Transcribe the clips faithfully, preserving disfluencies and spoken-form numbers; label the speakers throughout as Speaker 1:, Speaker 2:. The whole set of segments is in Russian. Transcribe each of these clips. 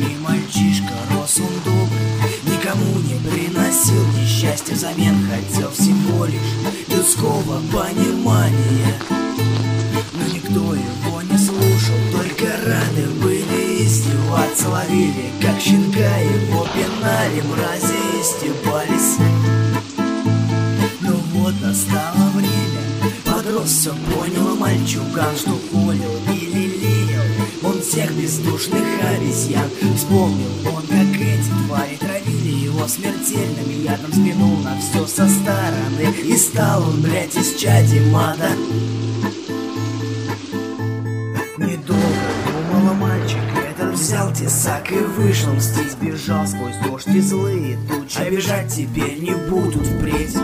Speaker 1: И мальчишка рос он добрый, никому не приносил несчастья взамен, хотел всего лишь людского понимания. Но никто его не слушал, только рады были издеваться, ловили, как щенка, его пинали, мрази и стебались. Ну вот настало время, подрос, все понял мальчуган, что холил и лелеял он всех бездушных обезьян. Вспомнил он, как эти твари травили его смертельным ядом, взглянул на все со стороны, и стал он, блять, исчадьем ада. Недолго думал мальчик этот, взял тесак и вышел мстить, бежал сквозь дождь и злые тучи, а бежать теперь не будут впредь.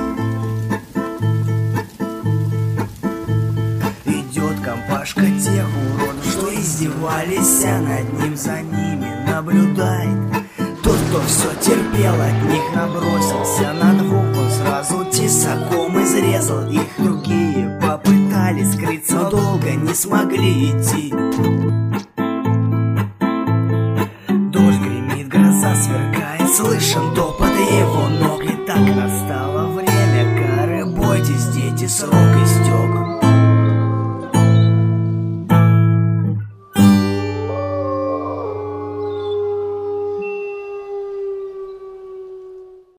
Speaker 1: Идет компашка тех уродов, что издевались над ним, за ними наблюдает тот, кто все терпел от них, набросился на двух, он сразу тесаком изрезал их. Другие попытались скрыться, но долго не смогли идти. Дождь гремит, гроза сверкает, слышен топот его ног.